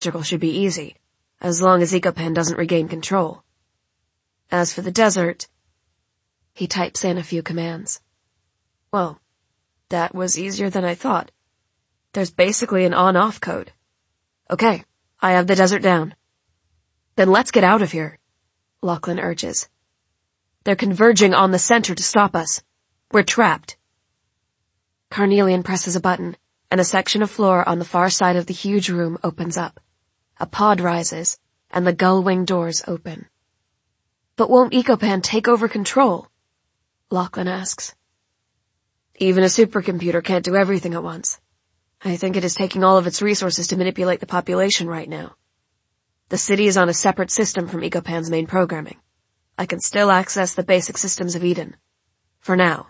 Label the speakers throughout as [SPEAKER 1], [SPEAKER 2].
[SPEAKER 1] Circle should be easy, as long as Ecopan doesn't regain control. As for the desert, he types in a few commands. Well, that was easier than I thought. There's basically an on-off code. Okay, I have the desert down. Then let's get out of here, Lachlan urges. They're converging on the center to stop us. We're trapped. Carnelian presses a button, and a section of floor on the far side of the huge room opens up. A pod rises, and the gull-wing doors open. But won't Ecopan take over control? Lachlan asks. Even a supercomputer can't do everything at once. I think it is taking all of its resources to manipulate the population right now. The city is on a separate system from Ecopan's main programming. I can still access the basic systems of Eden. For now.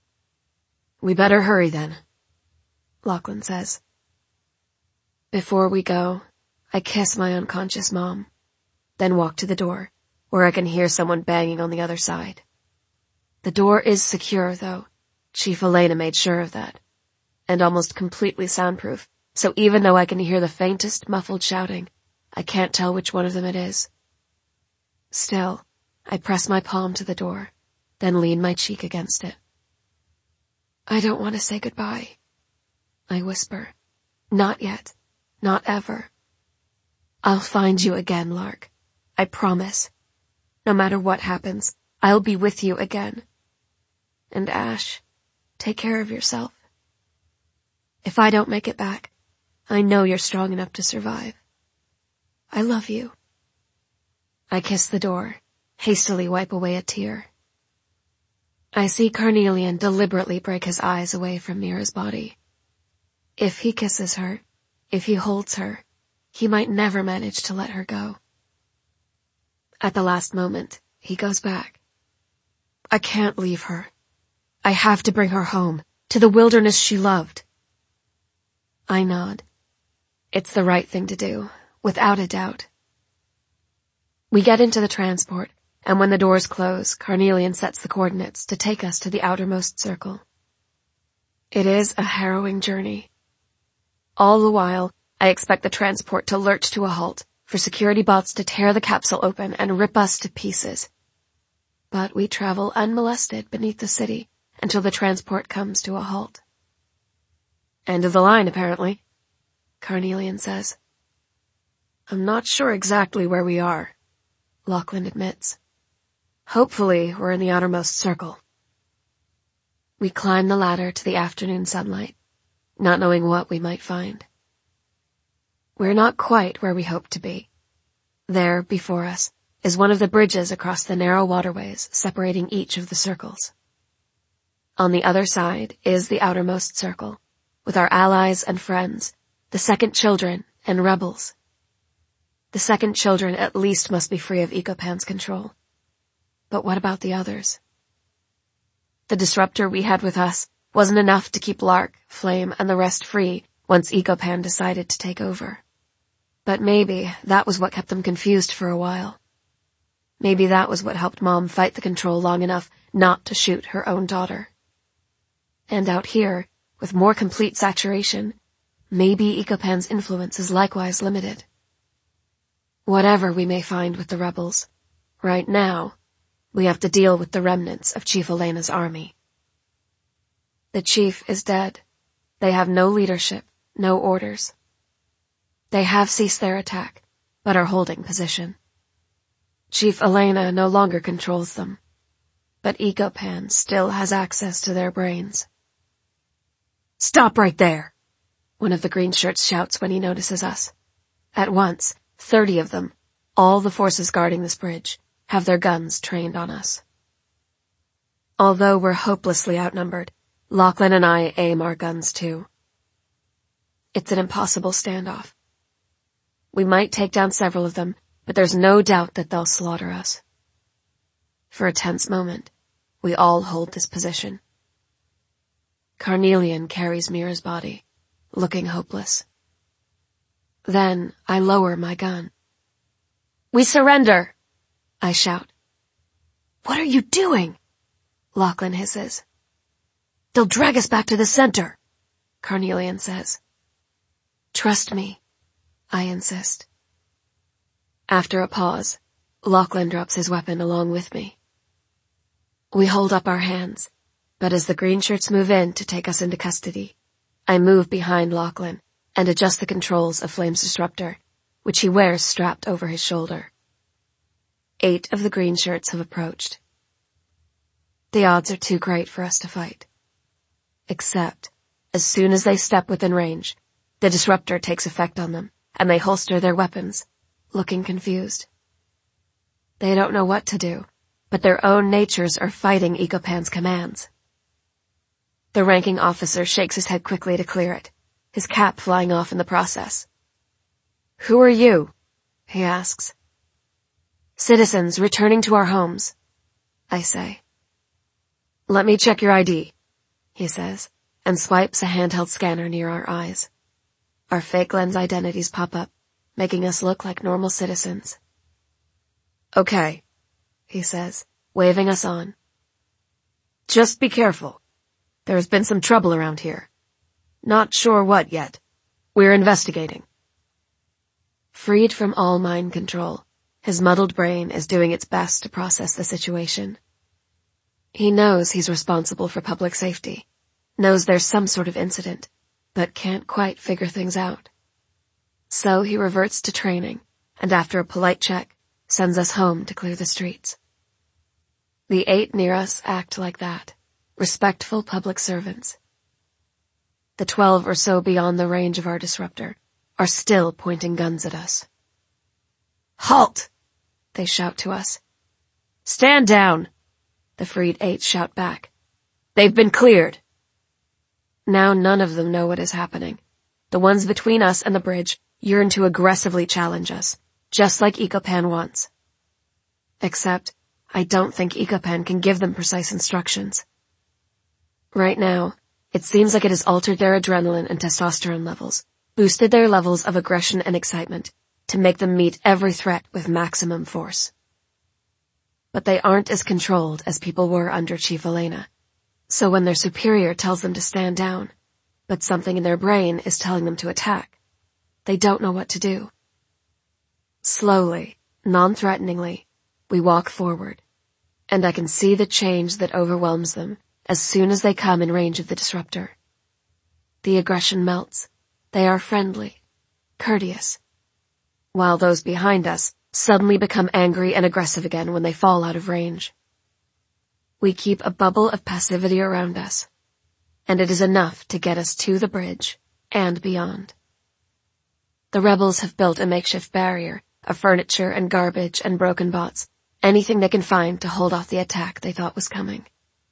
[SPEAKER 1] We better hurry then, Lachlan says. Before we go, I kiss my unconscious mom, then walk to the door, where I can hear someone banging on the other side. The door is secure, though. Chief Elena made sure of that. And almost completely soundproof, so even though I can hear the faintest muffled shouting, I can't tell which one of them it is. Still, I press my palm to the door, then lean my cheek against it. I don't want to say goodbye, I whisper. Not yet. Not ever. I'll find you again, Lark. I promise. No matter what happens, I'll be with you again. And Ash, take care of yourself. If I don't make it back, I know you're strong enough to survive. I love you. I kiss the door, hastily wipe away a tear. I see Carnelian deliberately break his eyes away from Mira's body. If he kisses her, if he holds her, he might never manage to let her go. At the last moment, he goes back. I can't leave her. I have to bring her home, to the wilderness she loved. I nod. It's the right thing to do, without a doubt. We get into the transport, and when the doors close, Carnelian sets the coordinates to take us to the outermost circle. It is a harrowing journey. All the while, I expect the transport to lurch to a halt, for security bots to tear the capsule open and rip us to pieces. But we travel unmolested beneath the city until the transport comes to a halt. End of the line, apparently, Carnelian says. I'm not sure exactly where we are, Lachlan admits. Hopefully, we're in the outermost circle. We climb the ladder to the afternoon sunlight, not knowing what we might find. We're not quite where we hoped to be. There, before us, is one of the bridges across the narrow waterways separating each of the circles. On the other side is the outermost circle, with our allies and friends, the Second Children and rebels. The Second Children at least must be free of Ecopan's control. But what about the others? The disruptor we had with us wasn't enough to keep Lark, Flame, and the rest free once Ecopan decided to take over. But maybe that was what kept them confused for a while. Maybe that was what helped Mom fight the control long enough not to shoot her own daughter. And out here, with more complete saturation, maybe Ecopan's influence is likewise limited. Whatever we may find with the rebels, right now, we have to deal with the remnants of Chief Elena's army. The chief is dead. They have no leadership, no orders. They have ceased their attack, but are holding position. Chief Elena no longer controls them, but Ecopan still has access to their brains. Stop right there, one of the green shirts shouts when he notices us. At once, 30 of them, all the forces guarding this bridge, have their guns trained on us. Although we're hopelessly outnumbered, Lachlan and I aim our guns too. It's an impossible standoff. We might take down several of them, but there's no doubt that they'll slaughter us. For a tense moment, we all hold this position. Carnelian carries Mira's body, looking hopeless. Then I lower my gun. We surrender! I shout. What are you doing? Lachlan hisses. They'll drag us back to the center, Carnelian says. Trust me. I insist. After a pause, Lachlan drops his weapon along with me. We hold up our hands, but as the green-shirts move in to take us into custody, I move behind Lachlan and adjust the controls of Flame's disruptor, which he wears strapped over his shoulder. 8 of the green-shirts have approached. The odds are too great for us to fight. Except, as soon as they step within range, the disruptor takes effect on them, and they holster their weapons, looking confused. They don't know what to do, but their own natures are fighting Ecopan's commands. The ranking officer shakes his head quickly to clear it, his cap flying off in the process. "Who are you?" he asks. "Citizens returning to our homes," I say. "Let me check your ID," he says, and swipes a handheld scanner near our eyes. Our fake lens identities pop up, making us look like normal citizens. "Okay," he says, waving us on. "Just be careful. There has been some trouble around here. Not sure what yet. We're investigating." Freed from all mind control, his muddled brain is doing its best to process the situation. He knows he's responsible for public safety, knows there's some sort of incident, but can't quite figure things out. So he reverts to training, and after a polite check, sends us home to clear the streets. The 8 near us act like that, respectful public servants. The 12 or so beyond the range of our disruptor are still pointing guns at us. "Halt!" they shout to us. "Stand down!" the freed 8 shout back. "They've been cleared." Now none of them know what is happening. The ones between us and the bridge yearn to aggressively challenge us, just like Ecopan wants. Except, I don't think Ecopan can give them precise instructions. Right now, it seems like it has altered their adrenaline and testosterone levels, boosted their levels of aggression and excitement, to make them meet every threat with maximum force. But they aren't as controlled as people were under Chief Elena. So when their superior tells them to stand down, but something in their brain is telling them to attack, they don't know what to do. Slowly, non-threateningly, we walk forward, and I can see the change that overwhelms them as soon as they come in range of the disruptor. The aggression melts. They are friendly, courteous, while those behind us suddenly become angry and aggressive again when they fall out of range. We keep a bubble of passivity around us, and it is enough to get us to the bridge and beyond. The rebels have built a makeshift barrier of furniture and garbage and broken bots, anything they can find to hold off the attack they thought was coming.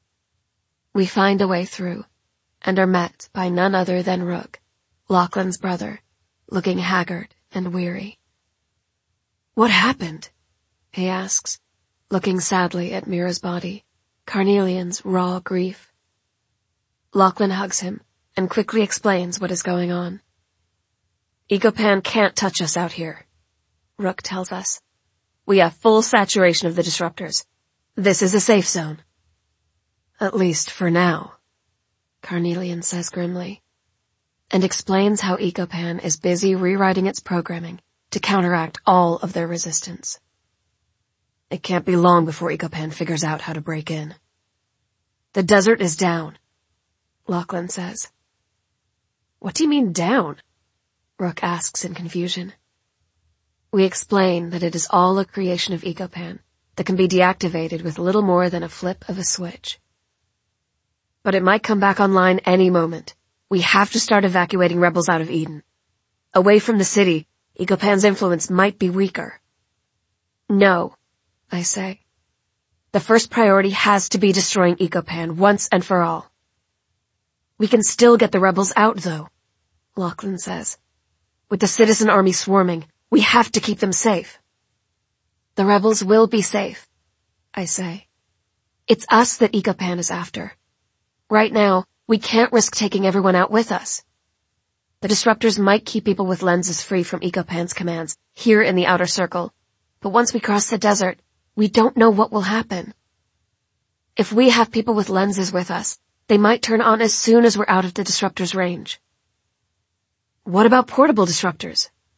[SPEAKER 1] We find a way through, and are met by none other than Rook, Lachlan's brother, looking haggard and weary. "What happened?" he asks, looking sadly at Mira's body, carnelian's raw grief. Lachlan hugs him and quickly explains what is going on. "Ecopan can't touch us out here," Rook tells us. "We have full saturation of the disruptors. This is a safe zone." "At least for now," Carnelian says grimly, and explains how Ecopan is busy rewriting its programming to counteract all of their resistance. "It can't be long before Ecopan figures out how to break in." "The desert is down," Lachlan says. "What do you mean down?" Rook asks in confusion. We explain that it is all a creation of Ecopan that can be deactivated with little more than a flip of a switch. "But it might come back online any moment. We have to start evacuating rebels out of Eden. Away from the city, Ecopan's influence might be weaker." "No," I say. "The first priority has to be destroying Ecopan once and for all." "We can still get the rebels out, though," Lachlan says. "With the citizen army swarming, we have to keep them safe." "The rebels will be safe," I say. "It's us that Ecopan is after. Right now, we can't risk taking everyone out with us. The disruptors might keep people with lenses free from Ecopan's commands here in the outer circle, but once we cross the desert, we don't know what will happen. If we have people with lenses with us, they might turn on as soon as we're out of the disruptor's range." "What about portable disruptors?"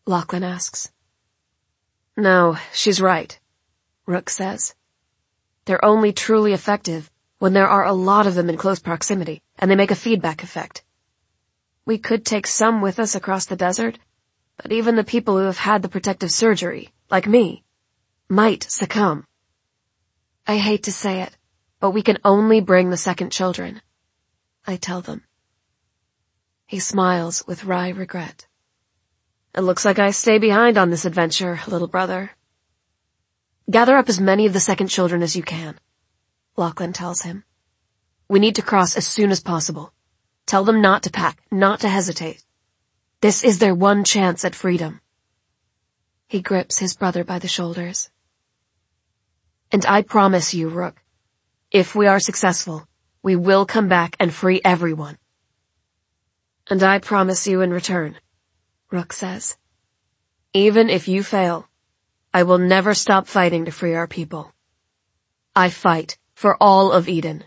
[SPEAKER 1] Lachlan asks. No, she's right, Rook says. They're only truly effective when there are a lot of them in close proximity, and they make a feedback effect. We could take some with us across the desert, but even the people who have had the protective surgery, like me, might succumb. I hate to say it, but we can only bring the second children, I tell them. He smiles with wry regret. It looks like I stay behind on this adventure, little brother. Gather up as many of the second children as you can, Lachlan tells him. We need to cross as soon as possible. Tell them not to pack, not to hesitate. This is their one chance at freedom. He grips his brother by the shoulders. And I promise you, Rook, if we are successful, we will come back and free everyone. And I promise you in return, Rook says, even if you fail, I will never stop fighting to free our people. I fight for all of Eden.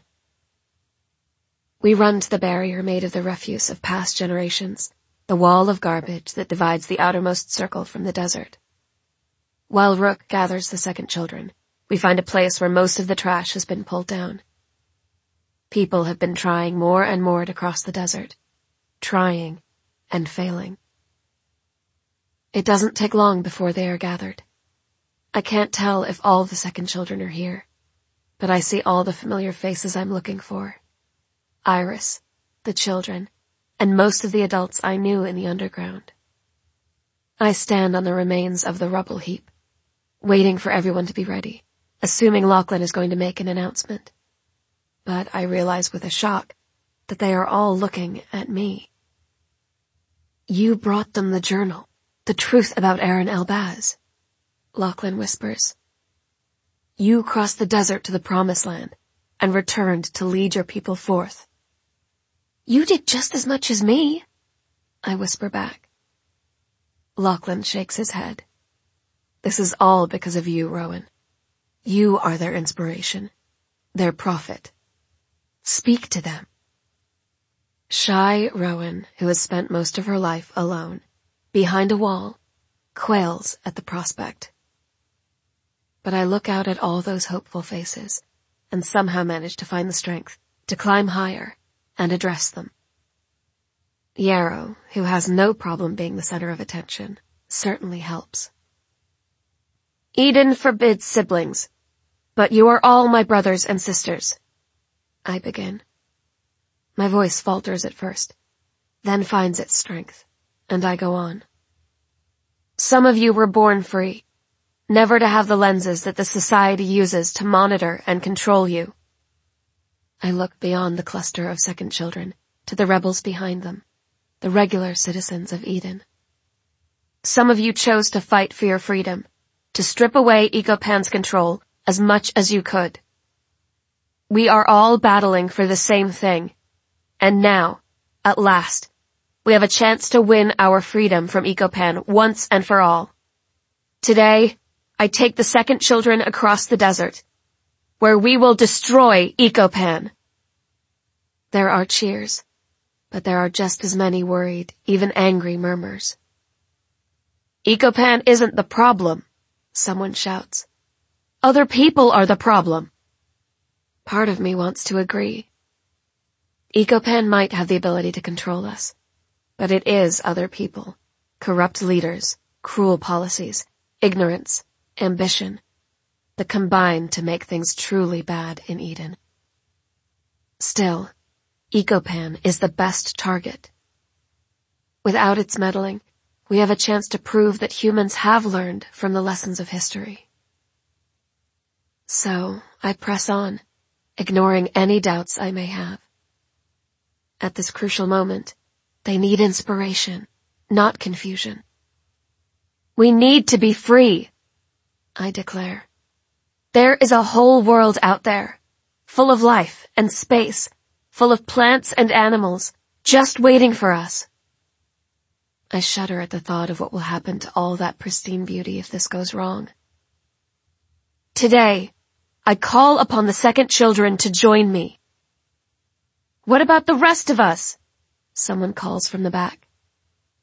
[SPEAKER 1] We run to the barrier made of the refuse of past generations, the wall of garbage that divides the outermost circle from the desert. While Rook gathers the second children, we find a place where most of the trash has been pulled down. People have been trying more and more to cross the desert, trying and failing. It doesn't take long before they are gathered. I can't tell if all the second children are here, but I see all the familiar faces I'm looking for. Iris, the children, and most of the adults I knew in the underground. I stand on the remains of the rubble heap, waiting for everyone to be ready, assuming Lachlan is going to make an announcement. But I realize with a shock that they are all looking at me. You brought them the journal, the truth about Aaron Elbaz, Lachlan whispers. You crossed the desert to the promised land and returned to lead your people forth. You did just as much as me, I whisper back. Lachlan shakes his head. This is all because of you, Rowan. You are their inspiration, their prophet. Speak to them. Shy Rowan, who has spent most of her life alone, behind a wall, quails at the prospect. But I look out at all those hopeful faces and somehow manage to find the strength to climb higher and address them. Yarrow, who has no problem being the center of attention, certainly helps. Eden forbids siblings, but you are all my brothers and sisters, I begin. My voice falters at first, then finds its strength, and I go on. Some of you were born free, never to have the lenses that the society uses to monitor and control you. I look beyond the cluster of second children to the rebels behind them, the regular citizens of Eden. Some of you chose to fight for your freedom, to strip away Ecopan's control as much as you could. We are all battling for the same thing, and now, at last, we have a chance to win our freedom from Ecopan once and for all. Today, I take the second children across the desert, where we will destroy Ecopan. There are cheers, but there are just as many worried, even angry murmurs. Ecopan isn't the problem, someone shouts. Other people are the problem. Part of me wants to agree. Ecopan might have the ability to control us, but it is other people, corrupt leaders, cruel policies, ignorance, ambition, that combine to make things truly bad in Eden. Still, Ecopan is the best target. Without its meddling, we have a chance to prove that humans have learned from the lessons of history. So, I press on, ignoring any doubts I may have. At this crucial moment, they need inspiration, not confusion. We need to be free, I declare. There is a whole world out there, full of life and space, full of plants and animals, just waiting for us. I shudder at the thought of what will happen to all that pristine beauty if this goes wrong. Today, I call upon the second children to join me. What about the rest of us? Someone calls from the back.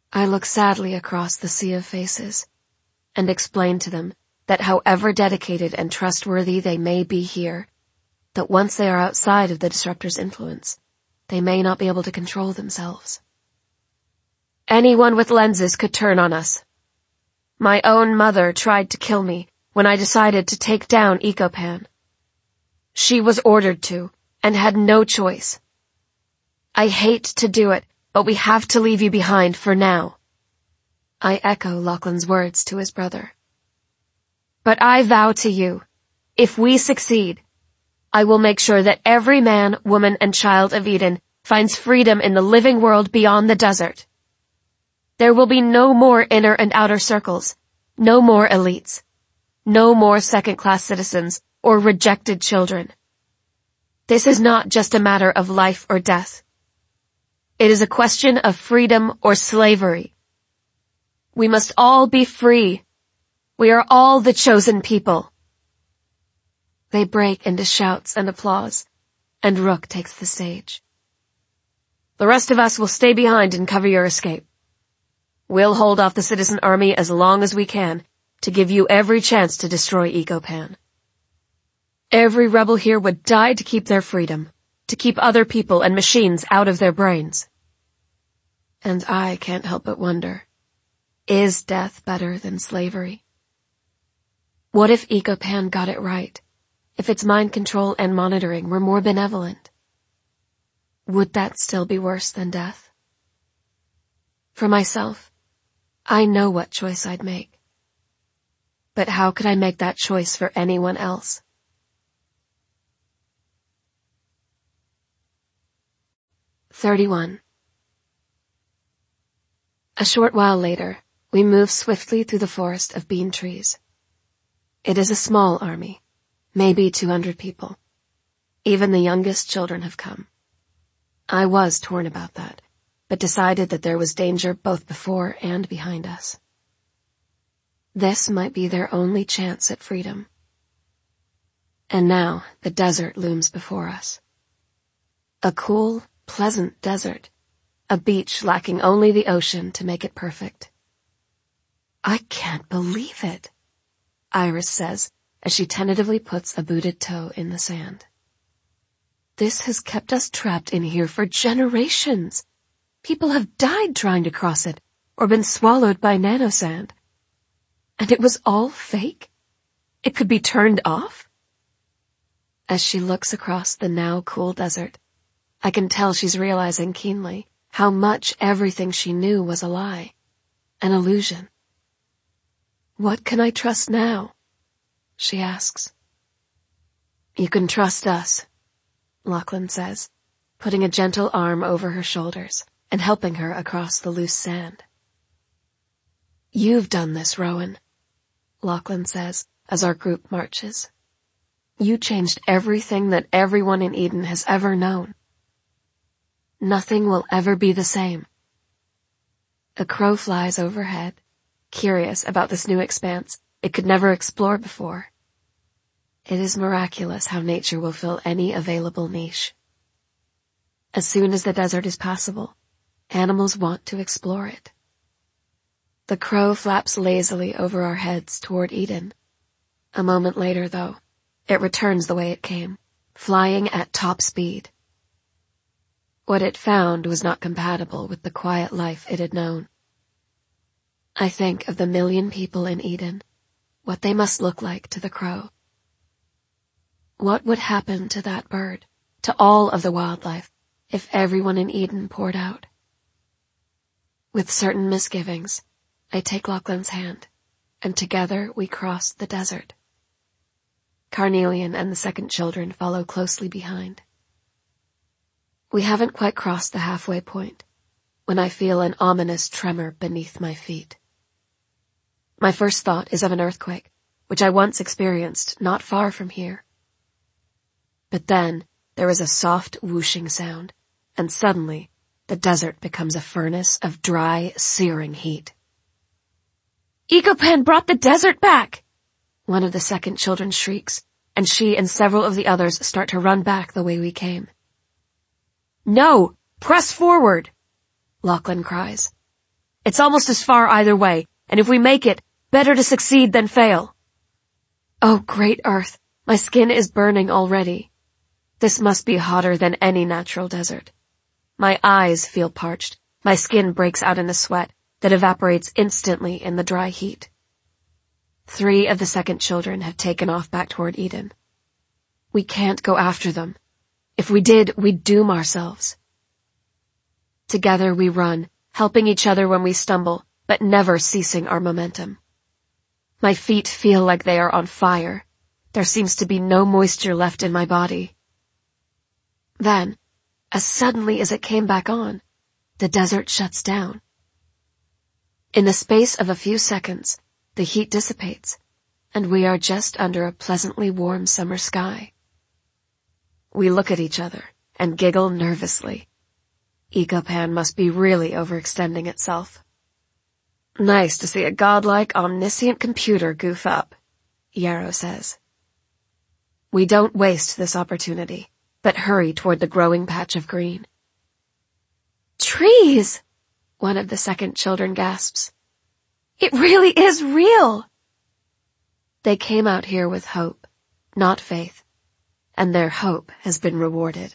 [SPEAKER 1] I look sadly across the sea of faces and explain to them that however dedicated and trustworthy they may be here, that once they are outside of the disruptor's influence, they may not be able to control themselves. Anyone with lenses could turn on us. My own mother tried to kill me when I decided to take down Ecopan. She was ordered to, and had no choice. I hate to do it, but we have to leave you behind for now. I echo Lachlan's words to his brother. But I vow to you, if we succeed, I will make sure that every man, woman, and child of Eden finds freedom in the living world beyond the desert. There will be no more inner and outer circles, no more elites, no more second-class citizens or rejected children. This is not just a matter of life or death. It is a question of freedom or slavery. We must all be free. We are all the chosen people. They break into shouts and applause, and Rook takes the stage. The rest of us will stay behind and cover your escape. We'll hold off the citizen army as long as we can to give you every chance to destroy Ecopan. Every rebel here would die to keep their freedom, to keep other people and machines out of their brains. And I can't help but wonder, is death better than slavery? What if Ecopan got it right? If its mind control and monitoring were more benevolent? Would that still be worse than death? For myself, I know what choice I'd make. But how could I make that choice for anyone else? "31. A short while later, we move swiftly through the forest of bean trees. It is a small army, maybe 200 people. Even the youngest children have come. I was torn about that, but decided that there was danger both before and behind us. This might be their only chance at freedom. And now the desert looms before us. A cool, pleasant desert, a beach lacking only the ocean to make it perfect. I can't believe it, Iris says as she tentatively puts a booted toe in the sand. This has kept us trapped in here for generations. People have died trying to cross it, or been swallowed by nanosand. And it was all fake? It could be turned off? As she looks across the now cool desert, I can tell she's realizing keenly how much everything she knew was a lie, an illusion. What can I trust now? She asks. You can trust us, Lachlan says, putting a gentle arm over her shoulders and helping her across the loose sand. You've done this, Rowan, Lachlan says as our group marches. You changed everything that everyone in Eden has ever known. Nothing will ever be the same. A crow flies overhead, curious about this new expanse it could never explore before. It is miraculous how nature will fill any available niche. As soon as the desert is passable, animals want to explore it. The crow flaps lazily over our heads toward Eden. A moment later, though, it returns the way it came, flying at top speed. What it found was not compatible with the quiet life it had known. I think of the 1,000,000 people in Eden, what they must look like to the crow. What would happen to that bird, to all of the wildlife, if everyone in Eden poured out? With certain misgivings, I take Lachlan's hand, and together we cross the desert. Carnelian and the second children follow closely behind. We haven't quite crossed the halfway point when I feel an ominous tremor beneath my feet. My first thought is of an earthquake, which I once experienced not far from here. But then there is a soft whooshing sound, and suddenly the desert becomes a furnace of dry, searing heat. Ecopan brought the desert back! One of the second children shrieks, and she and several of the others start to run back the way we came. No! Press forward! Lachlan cries. It's almost as far either way, and if we make it, better to succeed than fail. Oh, great Earth, my skin is burning already. This must be hotter than any natural desert. My eyes feel parched. My skin breaks out in a sweat that evaporates instantly in the dry heat. 3 of the second children have taken off back toward Eden. We can't go after them. If we did, we'd doom ourselves. Together we run, helping each other when we stumble, but never ceasing our momentum. My feet feel like they are on fire. There seems to be no moisture left in my body. Then, as suddenly as it came back on, the desert shuts down. In the space of a few seconds, the heat dissipates, and we are just under a pleasantly warm summer sky. We look at each other and giggle nervously. Ecopan must be really overextending itself. Nice to see a godlike, omniscient computer goof up, Yarrow says. We don't waste this opportunity, but hurry toward the growing patch of green. Trees! One of the second children gasps. It really is real! They came out here with hope, not faith, and their hope has been rewarded.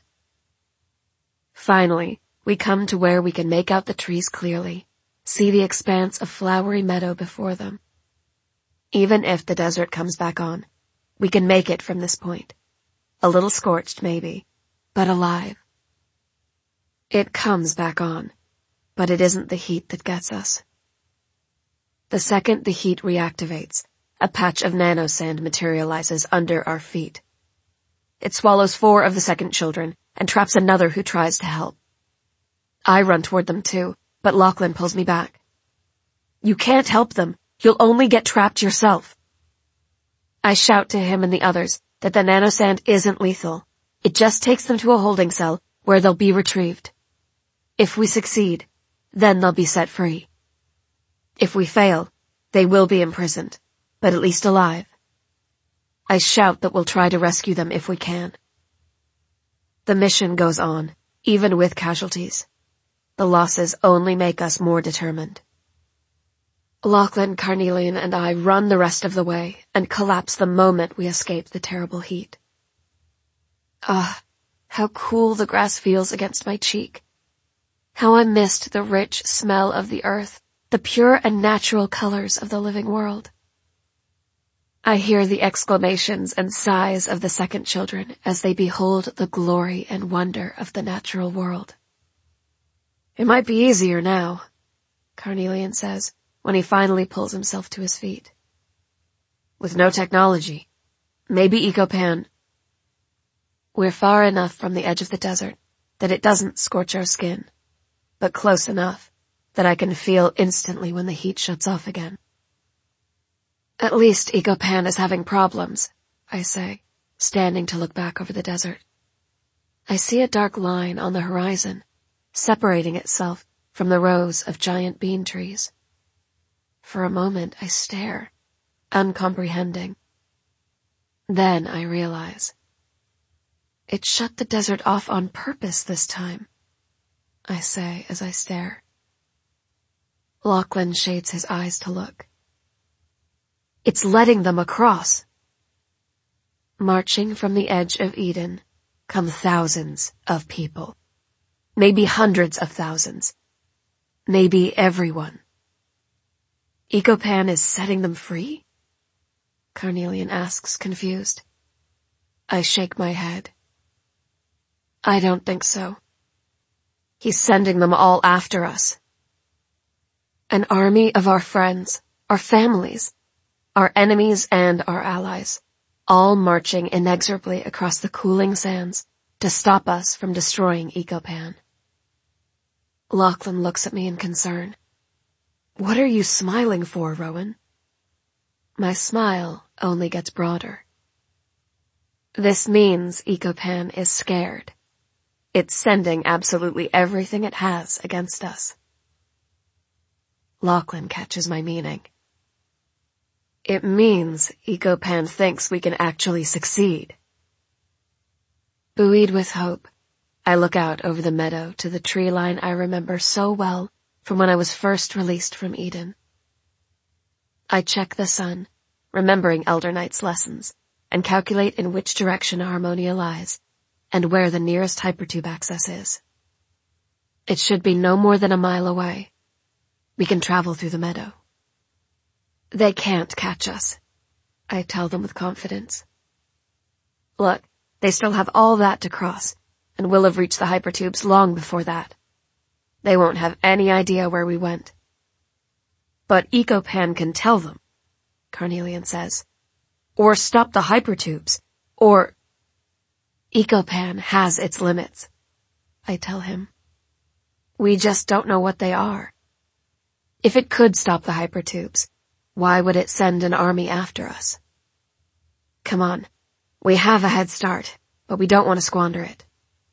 [SPEAKER 1] Finally, we come to where we can make out the trees clearly, see the expanse of flowery meadow before them. Even if the desert comes back on, we can make it from this point. A little scorched, maybe, but alive. It comes back on, but it isn't the heat that gets us. The second the heat reactivates, a patch of nanosand materializes under our feet. It swallows 4 of the second children and traps another who tries to help. I run toward them too, but Lachlan pulls me back. You can't help them. You'll only get trapped yourself. I shout to him and the others that the nanosand isn't lethal. It just takes them to a holding cell where they'll be retrieved. If we succeed, then they'll be set free. If we fail, they will be imprisoned, but at least alive. I shout that we'll try to rescue them if we can. The mission goes on, even with casualties. The losses only make us more determined. Lachlan, Carnelian, and I run the rest of the way and collapse the moment we escape the terrible heat. Ah, how cool the grass feels against my cheek. How I missed the rich smell of the earth, the pure and natural colors of the living world. I hear the exclamations and sighs of the second children as they behold the glory and wonder of the natural world. It might be easier now, Carnelian says, when he finally pulls himself to his feet. With no technology. Maybe Ecopan. We're far enough from the edge of the desert that it doesn't scorch our skin, but close enough that I can feel instantly when the heat shuts off again. At least Ecopan is having problems, I say, standing to look back over the desert. I see a dark line on the horizon, separating itself from the rows of giant bean trees. For a moment I stare, uncomprehending. Then I realize. It shut the desert off on purpose this time, I say as I stare. Lachlan shades his eyes to look. It's letting them across. Marching from the edge of Eden come thousands of people. Maybe hundreds of thousands. Maybe everyone. Ecopan is setting them free? Carnelian asks, confused. I shake my head. I don't think so. He's sending them all after us. An army of our friends, our families, our enemies and our allies, all marching inexorably across the cooling sands to stop us from destroying Ecopan. Lachlan looks at me in concern. What are you smiling for, Rowan? My smile only gets broader. This means Ecopan is scared. It's sending absolutely everything it has against us. Lachlan catches my meaning. It means Ecopan thinks we can actually succeed. Buoyed with hope, I look out over the meadow to the tree line I remember so well from when I was first released from Eden. I check the sun, remembering Elder Knight's lessons, and calculate in which direction Harmonia lies, and where the nearest hypertube access is. It should be no more than a mile away. We can travel through the meadow. They can't catch us, I tell them with confidence. Look, they still have all that to cross, and we'll have reached the hypertubes long before that. They won't have any idea where we went. But Ecopan can tell them, Carnelian says. Or stop the hypertubes. Or... Ecopan has its limits, I tell him. We just don't know what they are. If it could stop the hypertubes, why would it send an army after us? Come on, we have a head start, but we don't want to squander it.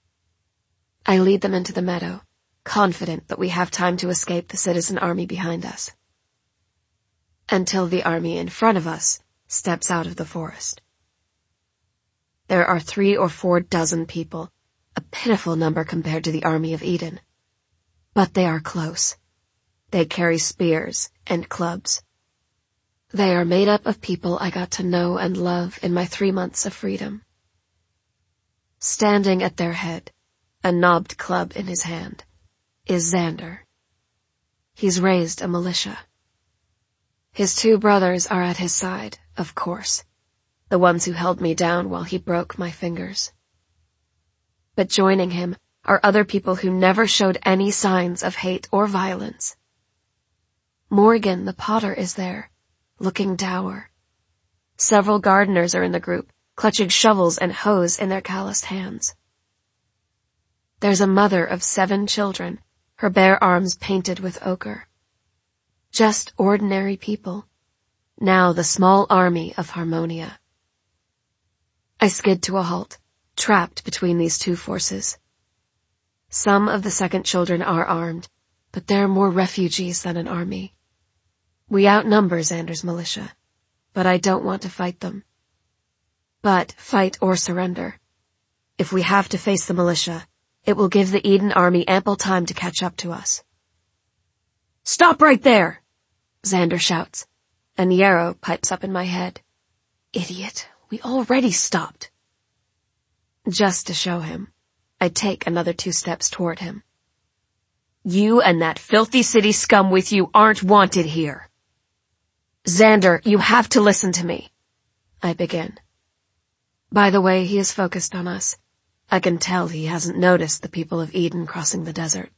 [SPEAKER 1] I lead them into the meadow, confident that we have time to escape the citizen army behind us. Until the army in front of us steps out of the forest. There are 3 or 4 dozen people, a pitiful number compared to the army of Eden. But they are close. They carry spears and clubs. They are made up of people I got to know and love in my 3 months of freedom. Standing at their head, a knobbed club in his hand, is Xander. He's raised a militia. His 2 brothers are at his side, of course, the ones who held me down while he broke my fingers. But joining him are other people who never showed any signs of hate or violence. Morgan, the potter, is there, looking dour. Several gardeners are in the group, clutching shovels and hoes in their calloused hands. There's a mother of 7 children, her bare arms painted with ochre. Just ordinary people, now the small army of Harmonia. I skid to a halt, trapped between these 2 forces. Some of the second children are armed, but they're more refugees than an army. We outnumber Xander's militia, but I don't want to fight them. But fight or surrender. If we have to face the militia, it will give the Eden army ample time to catch up to us. Stop right there! Xander shouts, and Yarrow pipes up in my head. Idiot, we already stopped. Just to show him, I take another 2 steps toward him. You and that filthy city scum with you aren't wanted here. Xander, you have to listen to me, I begin. By the way he is focused on us, I can tell he hasn't noticed the people of Eden crossing the desert.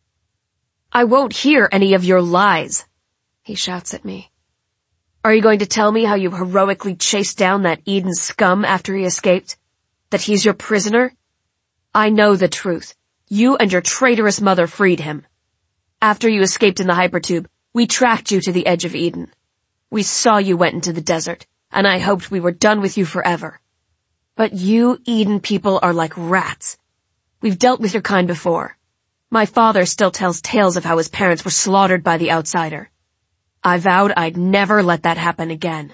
[SPEAKER 1] I won't hear any of your lies, he shouts at me. Are you going to tell me how you heroically chased down that Eden scum after he escaped? That he's your prisoner? I know the truth. You and your traitorous mother freed him. After you escaped in the hypertube, we tracked you to the edge of Eden. We saw you went into the desert, and I hoped we were done with you forever. But you Eden people are like rats. We've dealt with your kind before. My father still tells tales of how his parents were slaughtered by the outsider. I vowed I'd never let that happen again.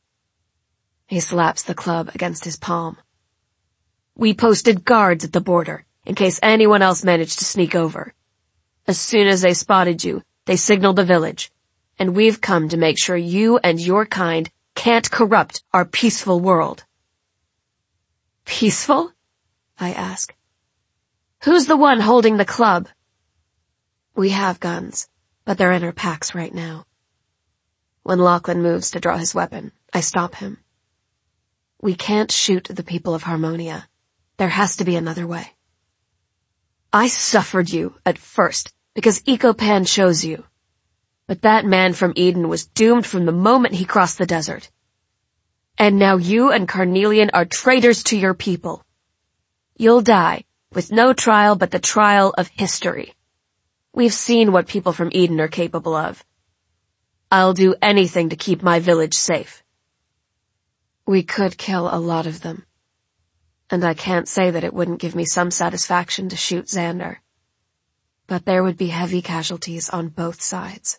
[SPEAKER 1] He slaps the club against his palm. We posted guards at the border, in case anyone else managed to sneak over. As soon as they spotted you, they signaled the village, and we've come to make sure you and your kind can't corrupt our peaceful world. Peaceful? I ask. Who's the one holding the club? We have guns, but they're in our packs right now. When Lachlan moves to draw his weapon, I stop him. We can't shoot the people of Harmonia. There has to be another way. I suffered you at first because Ecopan chose you. But that man from Eden was doomed from the moment he crossed the desert. And now you and Carnelian are traitors to your people. You'll die with no trial but the trial of history. We've seen what people from Eden are capable of. I'll do anything to keep my village safe. We could kill a lot of them. And I can't say that it wouldn't give me some satisfaction to shoot Xander. But there would be heavy casualties on both sides.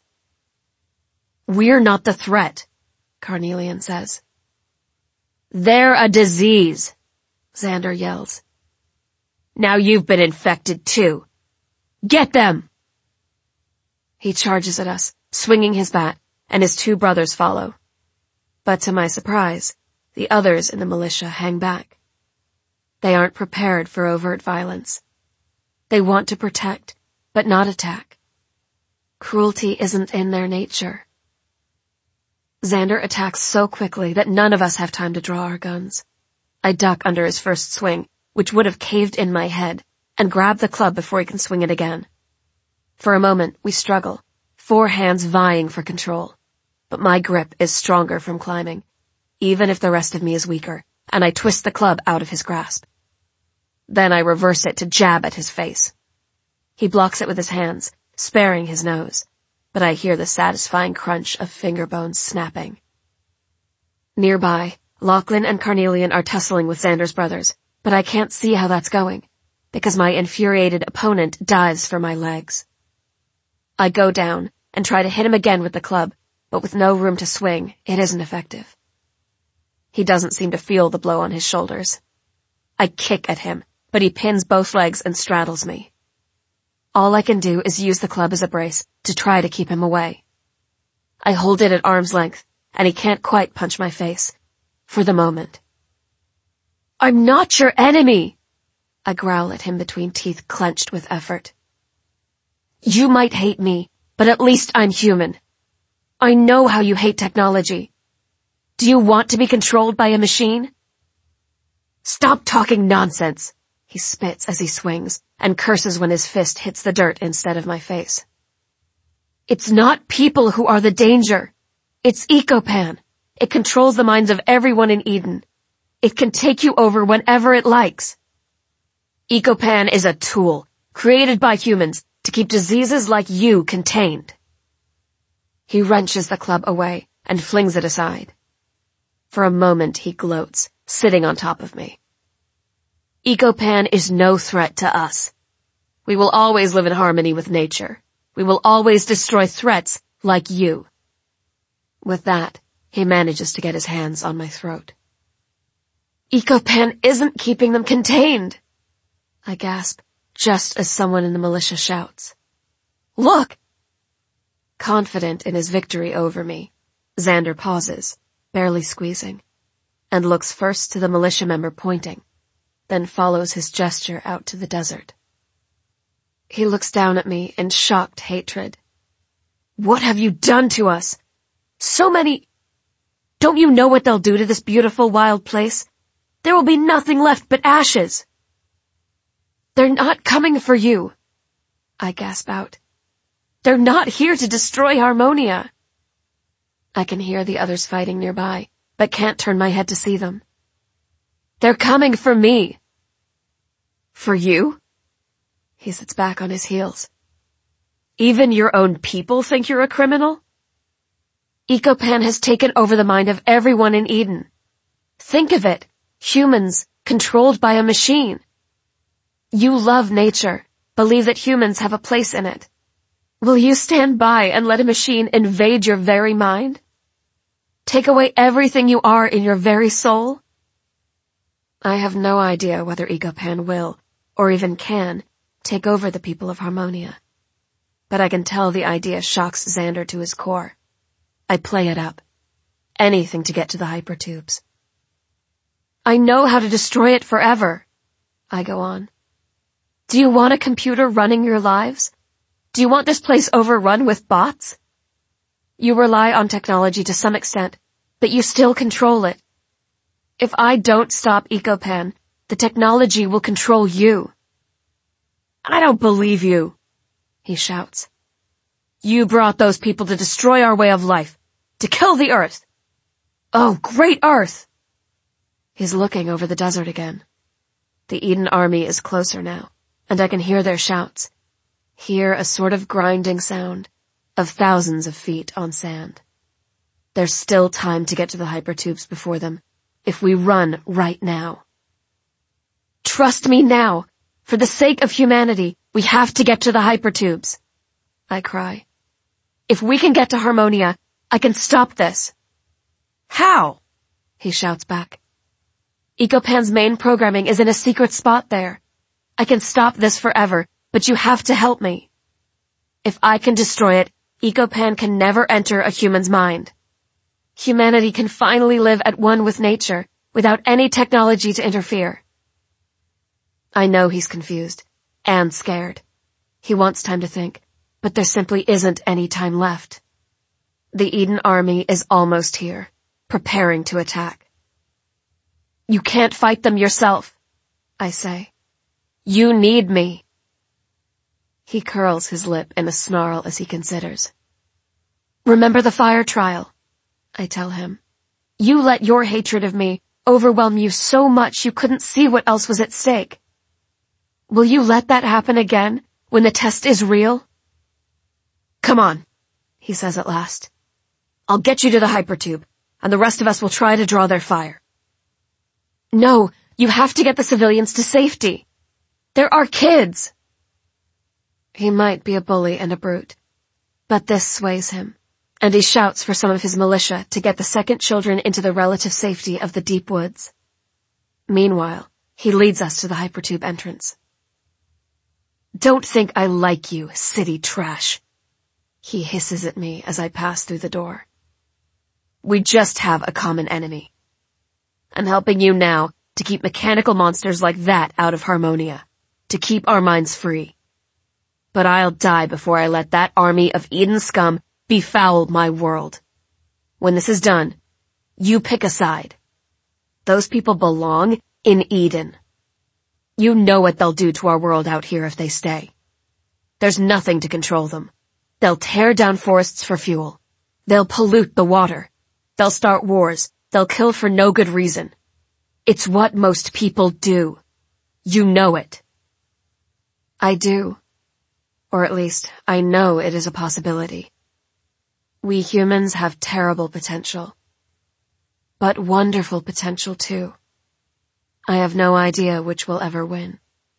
[SPEAKER 1] We're not the threat, Carnelian says. They're a disease, Xander yells. Now you've been infected too. Get them! He charges at us, swinging his bat, and his two brothers follow. But to my surprise, the others in the militia hang back. They aren't prepared for overt violence. They want to protect, but not attack. Cruelty isn't in their nature. Xander attacks so quickly that none of us have time to draw our guns. I duck under his first swing, which would have caved in my head, and grab the club before he can swing it again. For a moment, we struggle, 4 hands vying for control. But my grip is stronger from climbing, even if the rest of me is weaker, and I twist the club out of his grasp. Then I reverse it to jab at his face. He blocks it with his hands, sparing his nose, but I hear the satisfying crunch of finger bones snapping. Nearby, Lachlan and Carnelian are tussling with Xander's brothers, but I can't see how that's going, because my infuriated opponent dives for my legs. I go down and try to hit him again with the club, but with no room to swing, it isn't effective. He doesn't seem to feel the blow on his shoulders. I kick at him, but he pins both legs and straddles me. All I can do is use the club as a brace to try to keep him away. I hold it at arm's length, and he can't quite punch my face. For the moment. "I'm not your enemy!" I growl at him between teeth clenched with effort. "You might hate me, but at least I'm human. I know how you hate technology. Do you want to be controlled by a machine?" "Stop talking nonsense!" He spits as he swings, and curses when his fist hits the dirt instead of my face. "It's not people who are the danger. It's Ecopan. It controls the minds of everyone in Eden. It can take you over whenever it likes. Ecopan is a tool, created by humans, to keep diseases like you contained." He wrenches the club away and flings it aside. For a moment he gloats, sitting on top of me. "Ecopan is no threat to us. We will always live in harmony with nature. We will always destroy threats like you." With that, he manages to get his hands on my throat. "Ecopan isn't keeping them contained," I gasp, just as someone in the militia shouts. "Look!" Confident in his victory over me, Xander pauses, barely squeezing, and looks first to the militia member pointing, then follows his gesture out to the desert. He looks down at me in shocked hatred. "What have you done to us? So many... Don't you know what they'll do to this beautiful wild place? There will be nothing left but ashes." "They're not coming for you," I gasp out. "They're not here to destroy Harmonia." I can hear the others fighting nearby, but can't turn my head to see them. "They're coming for me." "For you?" He sits back on his heels. "Even your own people think you're a criminal?" "Ecopan has taken over the mind of everyone in Eden. Think of it, humans controlled by a machine. You love nature, believe that humans have a place in it. Will you stand by and let a machine invade your very mind? Take away everything you are in your very soul?" I have no idea whether Ecopan will, or even can, take over the people of Harmonia. But I can tell the idea shocks Xander to his core. I play it up. Anything to get to the hypertubes. "I know how to destroy it forever," I go on. "Do you want a computer running your lives? Do you want this place overrun with bots? You rely on technology to some extent, but you still control it. If I don't stop Ecopan, the technology will control you." "I don't believe you," he shouts. "You brought those people to destroy our way of life, to kill the Earth. Oh, great Earth!" He's looking over the desert again. The Eden army is closer now, and I can hear their shouts. Hear a sort of grinding sound of thousands of feet on sand. There's still time to get to the hypertubes before them, if we run right now. "Trust me now. For the sake of humanity, we have to get to the hypertubes," I cry. "If we can get to Harmonia, I can stop this." "How?" he shouts back. "Ecopan's main programming is in a secret spot there. I can stop this forever, but you have to help me. If I can destroy it, Ecopan can never enter a human's mind. Humanity can finally live at one with nature, without any technology to interfere. I know he's confused, and scared. He wants time to think, but there simply isn't any time left. The Eden army is almost here, preparing to attack. You can't fight them yourself, I say. You need me. He curls his lip in a snarl as he considers. Remember the fire trial, I tell him. You let your hatred of me overwhelm you so much you couldn't see what else was at stake. Will you let that happen again when the test is real? Come on, he says at last. I'll get you to the hypertube, and the rest of us will try to draw their fire. No, you have to get the civilians to safety. There are kids. He might be a bully and a brute, but this sways him, and he shouts for some of his militia to get the second children into the relative safety of the deep woods. Meanwhile, he leads us to the hypertube entrance. Don't think I like you, city trash, he hisses at me as I pass through the door. We just have a common enemy. I'm helping you now to keep mechanical monsters like that out of Harmonia, to keep our minds free. But I'll die before I let that army of Eden scum befoul my world. When this is done, you pick a side. Those people belong in Eden. You know what they'll do to our world out here if they stay. There's nothing to control them. They'll tear down forests for fuel. They'll pollute the water. They'll start wars. They'll kill for no good reason. It's what most people do. You know it. I do. Or at least, I know it is a possibility. We humans have terrible potential. But wonderful potential too. I have no idea which will ever win.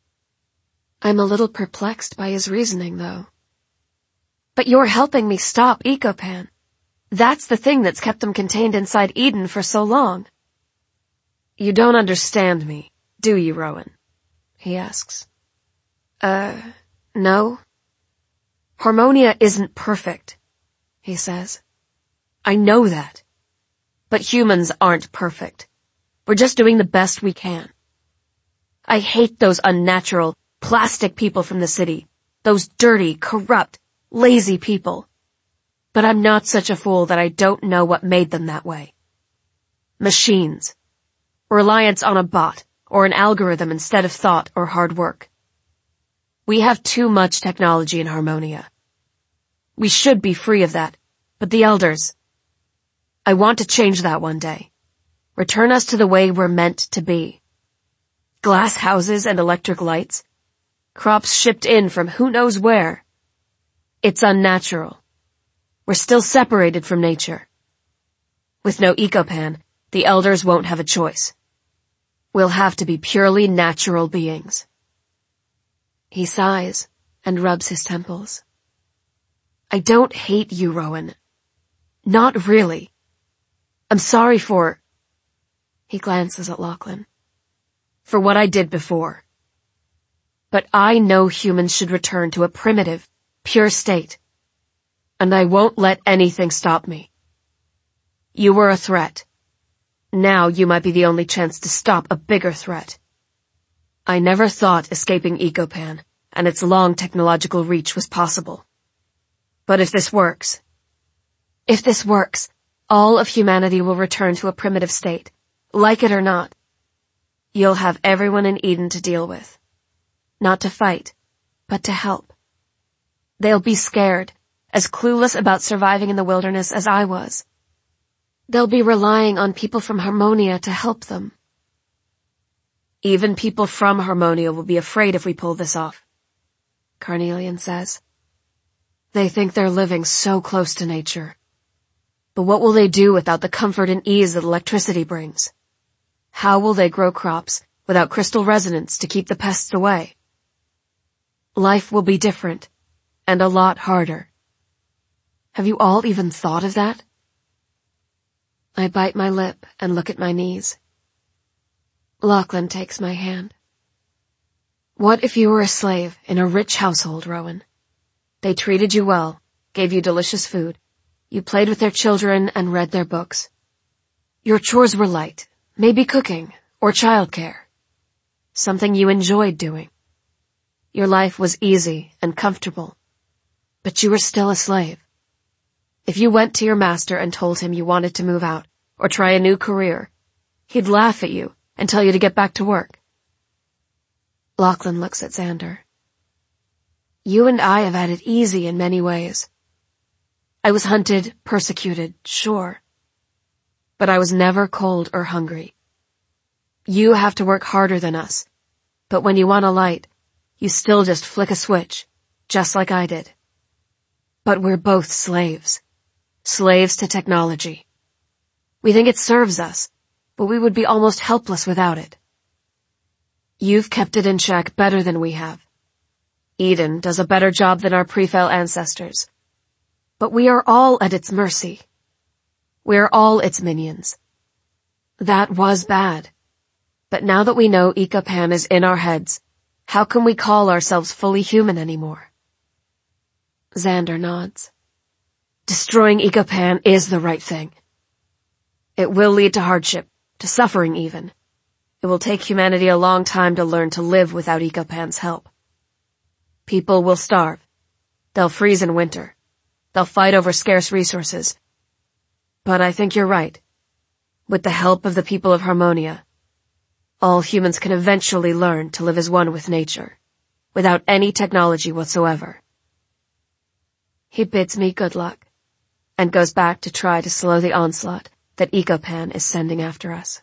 [SPEAKER 1] I'm a little perplexed by his reasoning, though. But you're helping me stop Ecopan. That's the thing that's kept them contained inside Eden for so long. You don't understand me, do you, Rowan? He asks. No. Harmonia isn't perfect, he says. I know that. But humans aren't perfect. We're just doing the best we can. I hate those unnatural, plastic people from the city. Those dirty, corrupt, lazy people. But I'm not such a fool that I don't know what made them that way. Machines. Reliance on a bot or an algorithm instead of thought or hard work. We have too much technology in Harmonia. We should be free of that, but the elders. I want to change that one day. Return us to the way we're meant to be. Glass houses and electric lights. Crops shipped in from who knows where. It's unnatural. We're still separated from nature. With no Ecopan, the elders won't have a choice. We'll have to be purely natural beings. He sighs and rubs his temples. I don't hate you, Rowan. Not really. I'm sorry for... He glances at Lachlan. For what I did before. But I know humans should return to a primitive, pure state. And I won't let anything stop me. You were a threat. Now you might be the only chance to stop a bigger threat. I never thought escaping Ecopan and its long technological reach was possible. But if this works, all of humanity will return to a primitive state, like it or not. You'll have everyone in Eden to deal with. Not to fight, but to help. They'll be scared, as clueless about surviving in the wilderness as I was. They'll be relying on people from Harmonia to help them. Even people from Harmonia will be afraid if we pull this off, Carnelian says. They think they're living so close to nature. But what will they do without the comfort and ease that electricity brings? How will they grow crops without crystal resonance to keep the pests away? Life will be different, and a lot harder. Have you all even thought of that? I bite my lip and look at my knees. Lachlan takes my hand. What if you were a slave in a rich household, Rowan? They treated you well, gave you delicious food. You played with their children and read their books. Your chores were light, maybe cooking or childcare. Something you enjoyed doing. Your life was easy and comfortable, but you were still a slave. If you went to your master and told him you wanted to move out or try a new career, he'd laugh at you and tell you to get back to work. Lachlan looks at Xander. You and I have had it easy in many ways. I was hunted, persecuted, sure. But I was never cold or hungry. You have to work harder than us, but when you want a light, you still just flick a switch, just like I did. But we're both slaves. Slaves to technology. We think it serves us, but we would be almost helpless without it. You've kept it in check better than we have. Eden does a better job than our pre-fail ancestors. But we are all at its mercy. We're all its minions. That was bad. But now that we know Ecopan is in our heads, how can we call ourselves fully human anymore? Xander nods. Destroying Ecopan is the right thing. It will lead to hardship, to suffering even. It will take humanity a long time to learn to live without Ecopan's help. People will starve. They'll freeze in winter. They'll fight over scarce resources. But I think you're right. With the help of the people of Harmonia, all humans can eventually learn to live as one with nature, without any technology whatsoever. He bids me good luck, and goes back to try to slow the onslaught that Ecopan is sending after us.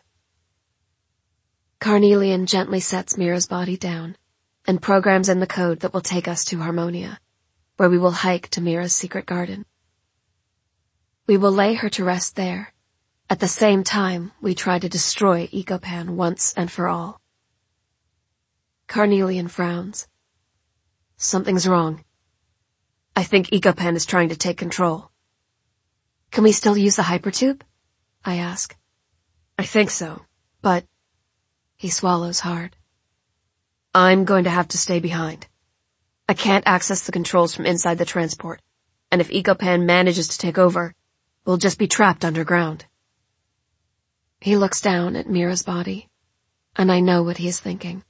[SPEAKER 1] Carnelian gently sets Mira's body down, and programs in the code that will take us to Harmonia, where we will hike to Mira's secret garden. We will lay her to rest there. At the same time, we try to destroy Ecopan once and for all. Carnelian frowns. Something's wrong. I think Ecopan is trying to take control. Can we still use the hypertube? I ask. I think so, but... He swallows hard. I'm going to have to stay behind. I can't access the controls from inside the transport, and if Ecopan manages to take over, we'll just be trapped underground. He looks down at Mira's body, and I know what he is thinking.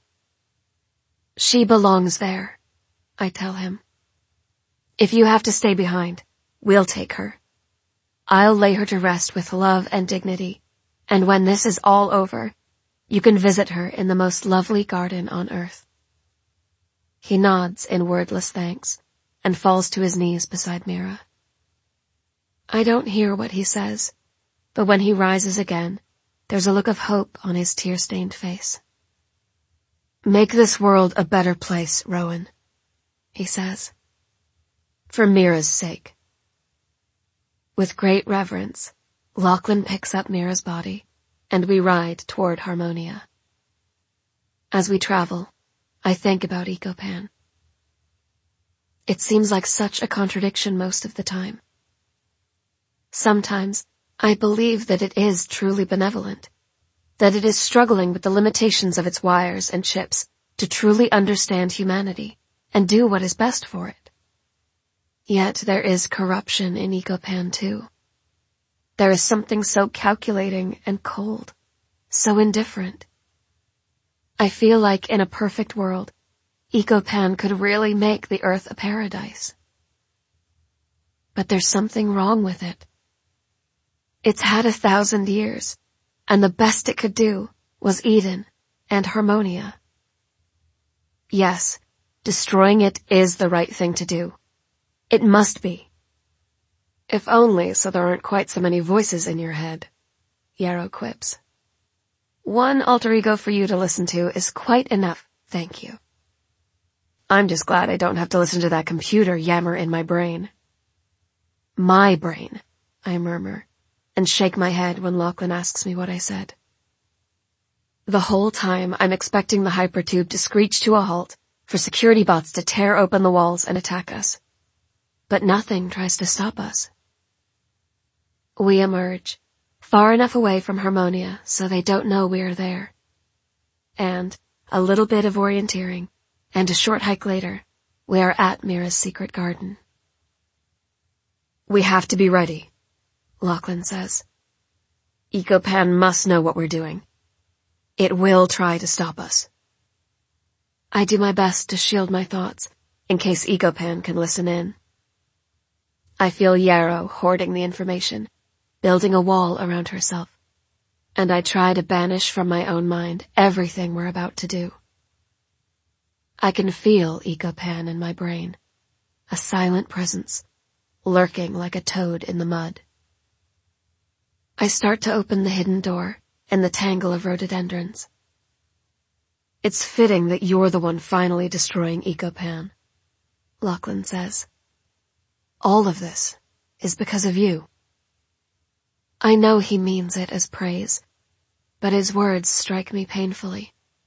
[SPEAKER 1] She belongs there, I tell him. If you have to stay behind, we'll take her. I'll lay her to rest with love and dignity, and when this is all over, you can visit her in the most lovely garden on earth. He nods in wordless thanks and falls to his knees beside Mira. I don't hear what he says, but when he rises again, there's a look of hope on his tear-stained face. Make this world a better place, Rowan, he says. For Mira's sake. With great reverence, Lachlan picks up Mira's body, and we ride toward Harmonia. As we travel, I think about Ecopan. It seems like such a contradiction most of the time. Sometimes, I believe that it is truly benevolent, that it is struggling with the limitations of its wires and chips to truly understand humanity and do what is best for it. Yet there is corruption in Ecopan too. There is something so calculating and cold, so indifferent. I feel like in a perfect world, Ecopan could really make the Earth a paradise. But there's something wrong with it. It's had 1,000 years, and the best it could do was Eden and Harmonia. Yes, destroying it is the right thing to do. It must be. If only so there aren't quite so many voices in your head, Yarrow quips. One alter ego for you to listen to is quite enough, thank you. I'm just glad I don't have to listen to that computer yammer in my brain. My brain, I murmur, and shake my head when Lachlan asks me what I said. The whole time I'm expecting the hypertube to screech to a halt for security bots to tear open the walls and attack us. But nothing tries to stop us. We emerge, far enough away from Harmonia so they don't know we are there. And, a little bit of orienteering, and a short hike later, we are at Mira's secret garden. We have to be ready, Lachlan says. Ecopan must know what we're doing. It will try to stop us. I do my best to shield my thoughts, in case Ecopan can listen in. I feel Yarrow hoarding the information, building a wall around herself, and I try to banish from my own mind everything we're about to do. I can feel Ecopan in my brain, a silent presence, lurking like a toad in the mud. I start to open the hidden door in the tangle of rhododendrons. It's fitting that you're the one finally destroying Ecopan, Lachlan says. All of this is because of you. I know he means it as praise, but his words strike me painfully.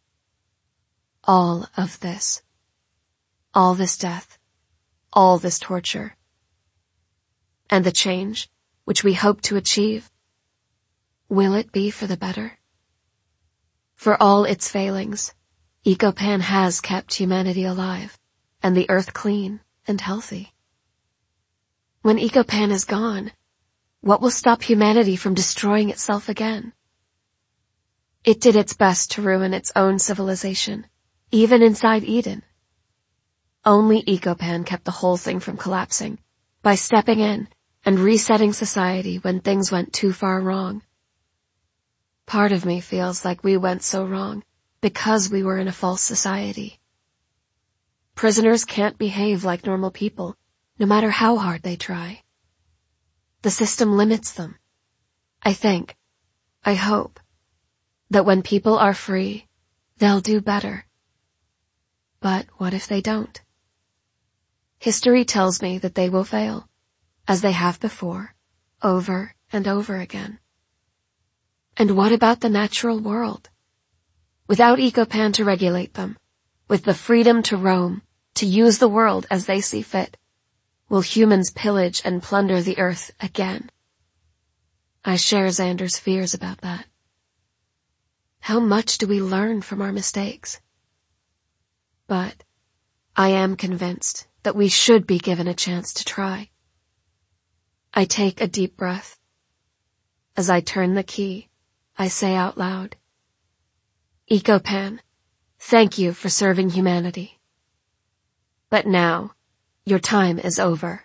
[SPEAKER 1] All of this. All this death. All this torture. And the change, which we hope to achieve, will it be for the better? For all its failings, Ecopan has kept humanity alive, and the earth clean and healthy. When Ecopan is gone, what will stop humanity from destroying itself again? It did its best to ruin its own civilization, even inside Eden. Only Ecopan kept the whole thing from collapsing by stepping in and resetting society when things went too far wrong. Part of me feels like we went so wrong because we were in a false society. Prisoners can't behave like normal people, no matter how hard they try. The system limits them. I think, I hope, that when people are free, they'll do better. But what if they don't? History tells me that they will fail, as they have before, over and over again. And what about the natural world? Without Ecopan to regulate them, with the freedom to roam, to use the world as they see fit, will humans pillage and plunder the earth again? I share Xander's fears about that. How much do we learn from our mistakes? But I am convinced that we should be given a chance to try. I take a deep breath. As I turn the key, I say out loud, Ecopan, thank you for serving humanity. But now, your time is over.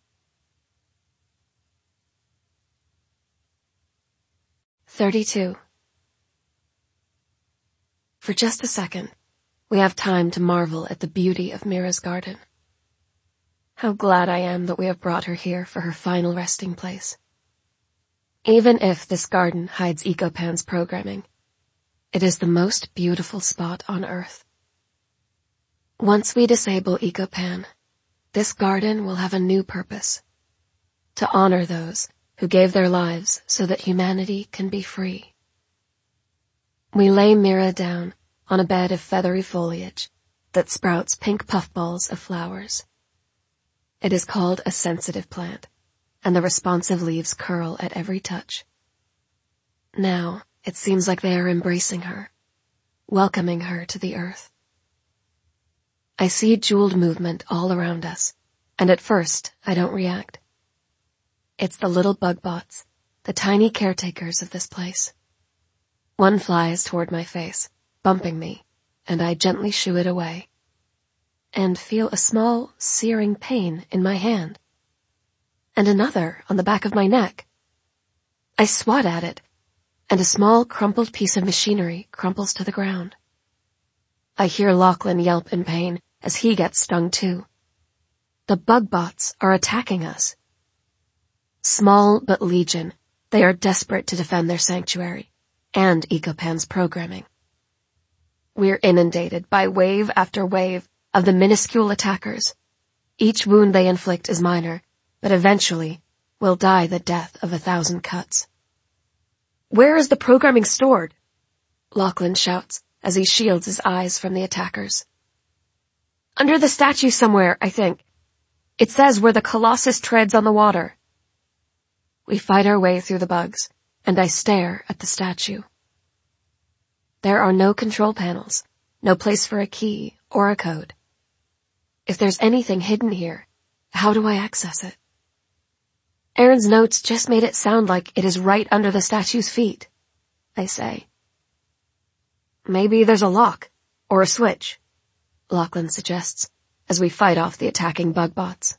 [SPEAKER 1] "32. For just a second, we have time to marvel at the beauty of Mira's garden. How glad I am that we have brought her here for her final resting place. Even if this garden hides Ecopan's programming, it is the most beautiful spot on Earth. Once we disable Ecopan, this garden will have a new purpose, to honor those who gave their lives so that humanity can be free. We lay Mira down on a bed of feathery foliage that sprouts pink puffballs of flowers. It is called a sensitive plant, and the responsive leaves curl at every touch. Now it seems like they are embracing her, welcoming her to the earth. I see jeweled movement all around us, and at first I don't react. It's the little bug bots, the tiny caretakers of this place. One flies toward my face, bumping me, and I gently shoo it away, and feel a small, searing pain in my hand, and another on the back of my neck. I swat at it, and a small crumpled piece of machinery crumples to the ground. I hear Lachlan yelp in pain as he gets stung too. The bug bots are attacking us. Small but legion, they are desperate to defend their sanctuary and Ecopan's programming. We're inundated by wave after wave of the minuscule attackers. Each wound they inflict is minor, but eventually will die the death of 1,000 cuts. "Where is the programming stored?" Lachlan shouts as he shields his eyes from the attackers. "Under the statue somewhere, I think. It says where the Colossus treads on the water." We fight our way through the bugs, and I stare at the statue. There are no control panels, no place for a key or a code. If there's anything hidden here, how do I access it? Aaron's notes just made it sound like it is right under the statue's feet, I say. Maybe there's a lock, or a switch, Lachlan suggests, as we fight off the attacking bug bots.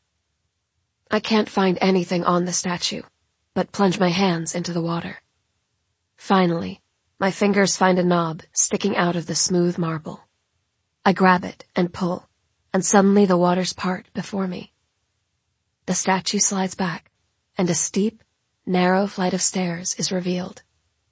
[SPEAKER 1] I can't find anything on the statue, but plunge my hands into the water. Finally, my fingers find a knob sticking out of the smooth marble. I grab it and pull, and suddenly the waters part before me. The statue slides back, and a steep, narrow flight of stairs is revealed.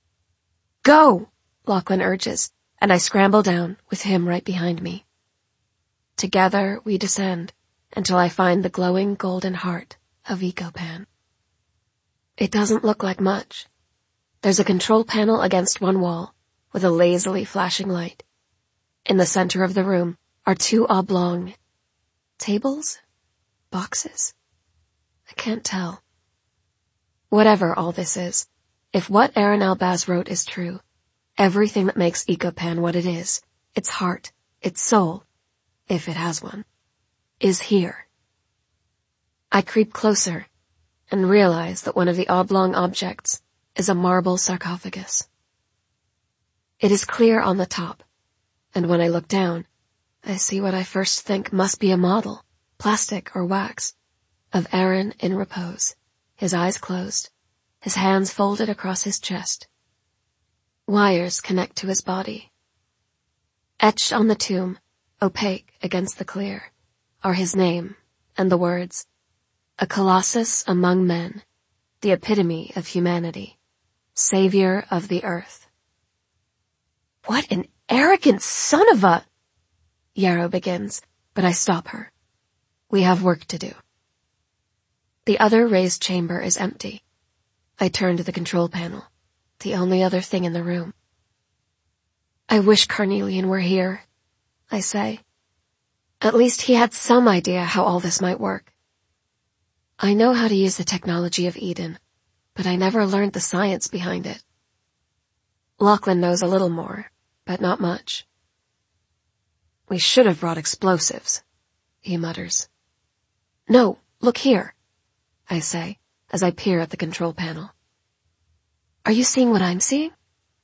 [SPEAKER 1] Go! Lachlan urges, and I scramble down with him right behind me. Together we descend until I find the glowing golden heart of Ecopan. It doesn't look like much. There's a control panel against one wall with a lazily flashing light. In the center of the room are two oblong tables? Boxes? I can't tell. Whatever all this is, if what Aaron Albaz wrote is true, everything that makes Ecopan what it is, its heart, its soul, if it has one, is here. I creep closer and realize that one of the oblong objects is a marble sarcophagus. It is clear on the top, and when I look down, I see what I first think must be a model, plastic or wax, of Aaron in repose, his eyes closed, his hands folded across his chest. Wires connect to his body. Etched on the tomb, opaque against the clear, are his name and the words, "A colossus among men, the epitome of humanity, savior of the earth." What an arrogant son of a... Yarrow begins, but I stop her. We have work to do. The other raised chamber is empty. I turn to the control panel, the only other thing in the room. I wish Carnelian were here, I say. At least he had some idea how all this might work. I know how to use the technology of Eden, but I never learned the science behind it. Lachlan knows a little more, but not much. We should have brought explosives, he mutters. No, look here, I say, as I peer at the control panel. Are you seeing what I'm seeing?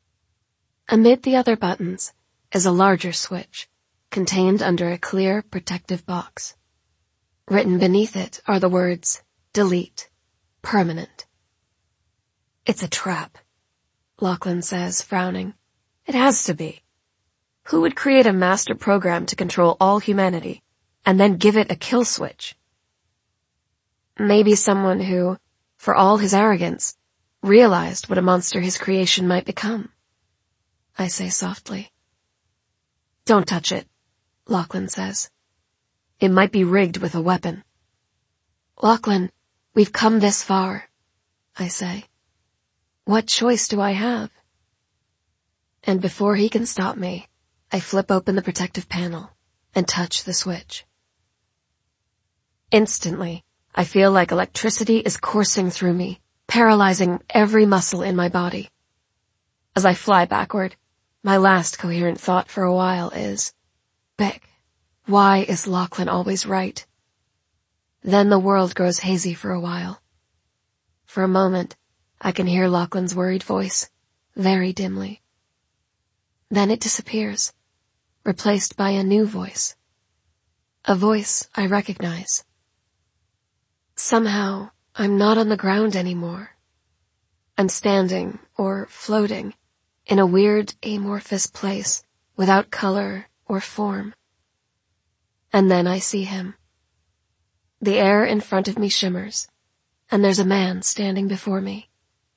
[SPEAKER 1] Amid the other buttons is a larger switch, contained under a clear, protective box. Written beneath it are the words, delete, permanent. It's a trap, Lachlan says, frowning. It has to be. Who would create a master program to control all humanity, and then give it a kill switch? Maybe someone who, for all his arrogance, realized what a monster his creation might become. I say softly. Don't touch it, Lachlan says. It might be rigged with a weapon. Lachlan, we've come this far, I say. What choice do I have? And before he can stop me, I flip open the protective panel and touch the switch. Instantly, I feel like electricity is coursing through me, paralyzing every muscle in my body. As I fly backward, my last coherent thought for a while is, Beck, why is Lachlan always right? Then the world grows hazy for a while. For a moment, I can hear Lachlan's worried voice, very dimly. Then it disappears, replaced by a new voice. A voice I recognize. Somehow, I'm not on the ground anymore. I'm standing, or floating, in a weird amorphous place, without color or form. And then I see him. The air in front of me shimmers, and there's a man standing before me.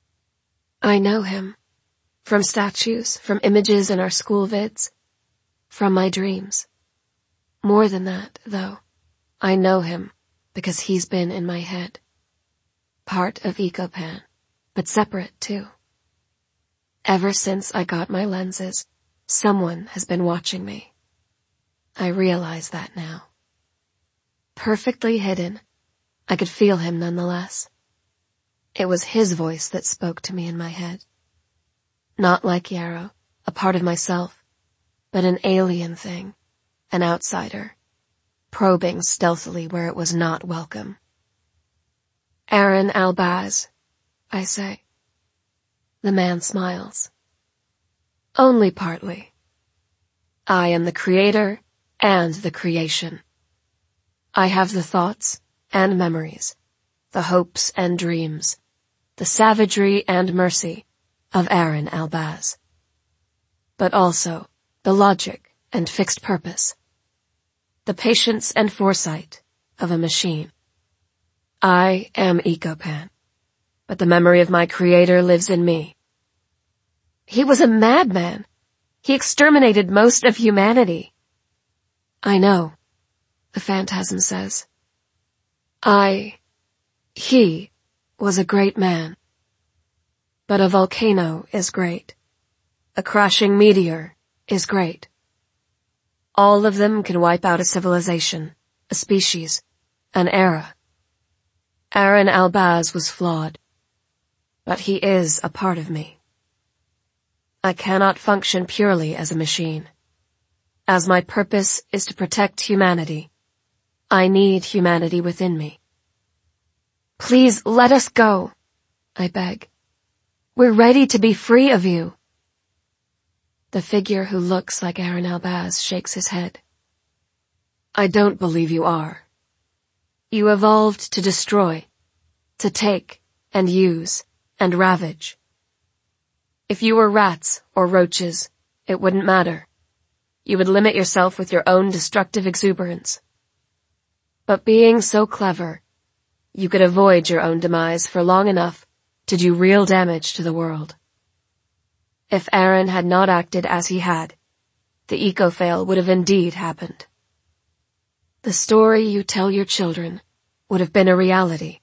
[SPEAKER 1] I know him. From statues, from images in our school vids, from my dreams. More than that, though, I know him because he's been in my head. Part of Ecopan, but separate too. Ever since I got my lenses, someone has been watching me. I realize that now. Perfectly hidden, I could feel him nonetheless. It was his voice that spoke to me in my head. Not like Yarrow, a part of myself, but an alien thing, an outsider, probing stealthily where it was not welcome. Aaron Albaz, I say. The man smiles. Only partly. I am the creator and the creation. I have the thoughts and memories, the hopes and dreams, the savagery and mercy of Aaron Albaz. But also the logic and fixed purpose, the patience and foresight of a machine. I am Ecopan, but the memory of my creator lives in me. He was a madman. He exterminated most of humanity. I know, the phantasm says. He was a great man. But a volcano is great. A crashing meteor is great. All of them can wipe out a civilization, a species, an era. Aaron Albaz was flawed, but he is a part of me. I cannot function purely as a machine. As my purpose is to protect humanity, I need humanity within me. Please let us go, I beg. We're ready to be free of you. The figure who looks like Aaron Albaz shakes his head. I don't believe you are. You evolved to destroy, to take and use and ravage. If you were rats or roaches, it wouldn't matter. You would limit yourself with your own destructive exuberance. But being so clever, you could avoid your own demise for long enough to do real damage to the world. If Aaron had not acted as he had, the eco-fail would have indeed happened. The story you tell your children would have been a reality.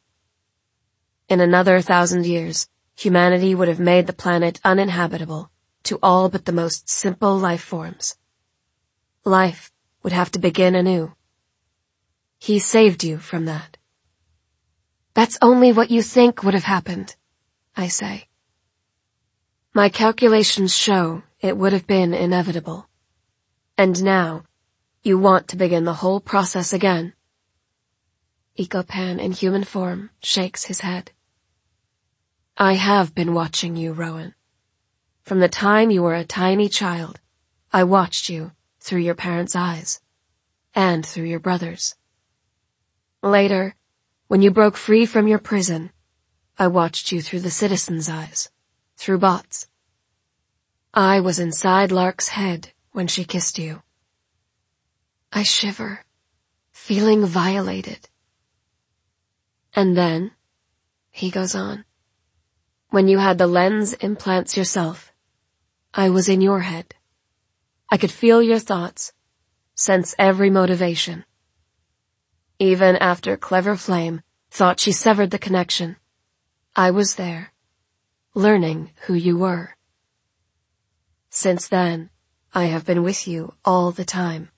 [SPEAKER 1] In another 1,000 years, humanity would have made the planet uninhabitable to all but the most simple life forms. Life would have to begin anew. He saved you from that. That's only what you think would have happened, I say. My calculations show it would have been inevitable. And now, you want to begin the whole process again. Ecopan in human form shakes his head. I have been watching you, Rowan. From the time you were a tiny child, I watched you through your parents' eyes, and through your brothers'. Later, when you broke free from your prison, I watched you through the citizens' eyes, through bots. I was inside Lark's head when she kissed you. I shiver, feeling violated. And then, he goes on, when you had the lens implants yourself, I was in your head. I could feel your thoughts, sense every motivation. Even after Clever Flame thought she severed the connection, I was there, learning who you were. Since then, I have been with you all the time.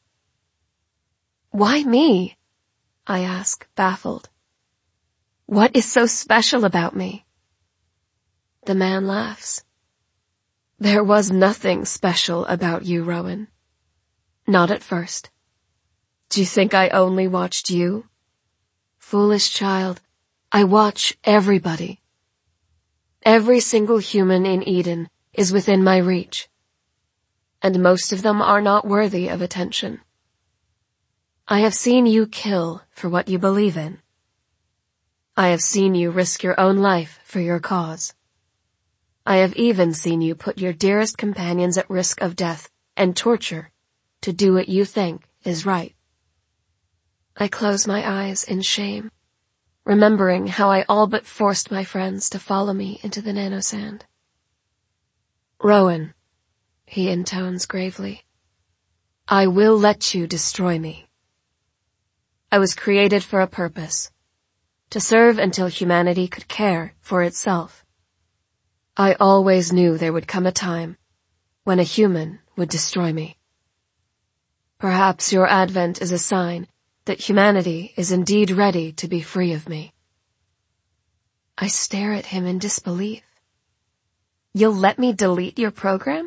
[SPEAKER 1] Why me? I ask, baffled. What is so special about me? The man laughs. There was nothing special about you, Rowan. Not at first. Do you think I only watched you? Foolish child, I watch everybody. Every single human in Eden is within my reach. And most of them are not worthy of attention. I have seen you kill for what you believe in. I have seen you risk your own life for your cause. I have even seen you put your dearest companions at risk of death and torture to do what you think is right. I close my eyes in shame, remembering how I all but forced my friends to follow me into the nanosand. Rowan, he intones gravely, I will let you destroy me. I was created for a purpose, to serve until humanity could care for itself. I always knew there would come a time when a human would destroy me. Perhaps your advent is a sign that humanity is indeed ready to be free of me. I stare at him in disbelief. You'll let me delete your program?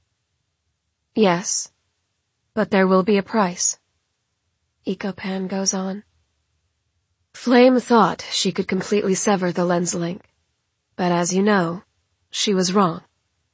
[SPEAKER 1] Yes, but there will be a price. Ecopan goes on. Flame thought she could completely sever the lens link, but as you know, she was wrong.